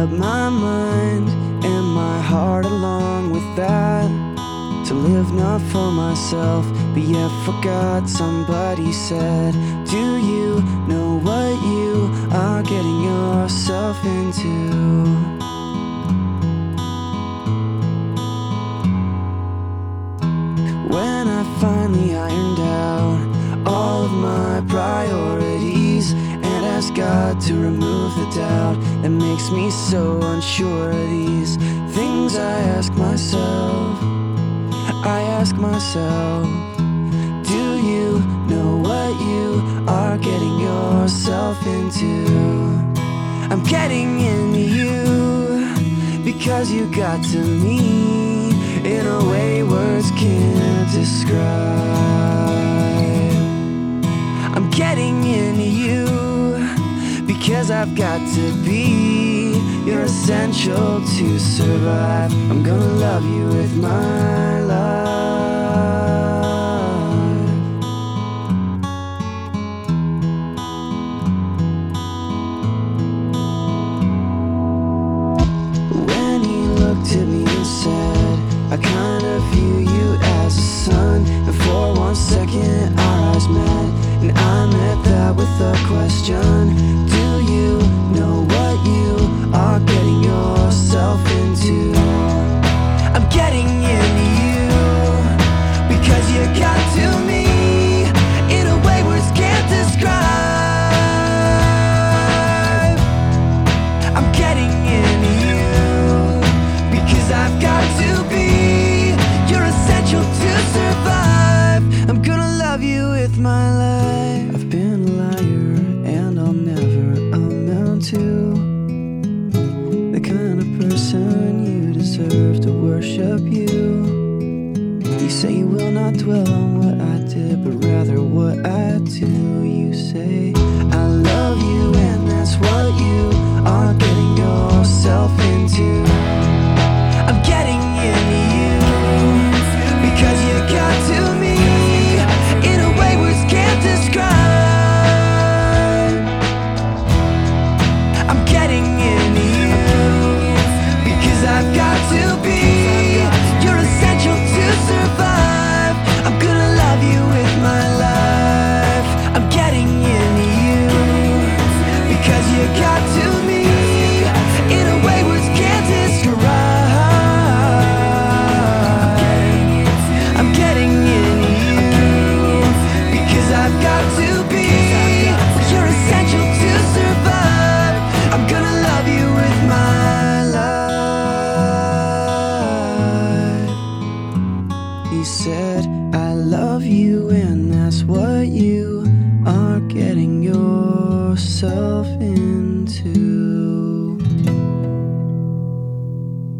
up my mind and my heart along with that, to live not for myself, but yet for God. Somebody said, do you know what you are getting yourself into? When I finally ironed out all of my priorities and asked God to remove the doubt that makes me so unsure of these things, I ask myself, do you know what you are getting yourself into? I'm getting into you because you got to me in a way words can't describe. I'm getting into you because I've got to be, you're essential to survive. I'm gonna love you with my life. When he looked at me and said, I kind of view you as a son, and for 1 second our eyes met, and I met that with a question. Do you know what you are getting yourself into? I'm getting into you because you got to me in a way words can't describe. I'm getting into you because I've got to be, you're essential to survive. I'm gonna love you with my life. I've been a liar and I'll never amount to the kind of person you deserve to worship you. You say you will not dwell on what I did, but rather what I do. You say I love you and that's what you are getting yourself into. I'm getting into you because you got to me in a way words can't describe. I'm getting into you because I've got to be, you're essential to survive. I'm gonna love you with my life. I'm getting into you because you got to me in a way words can't describe. I'm getting into you because I've got to be, you're essential to survive. I'm gonna love you with my life. He said, I love you and that's what you are getting yourself into.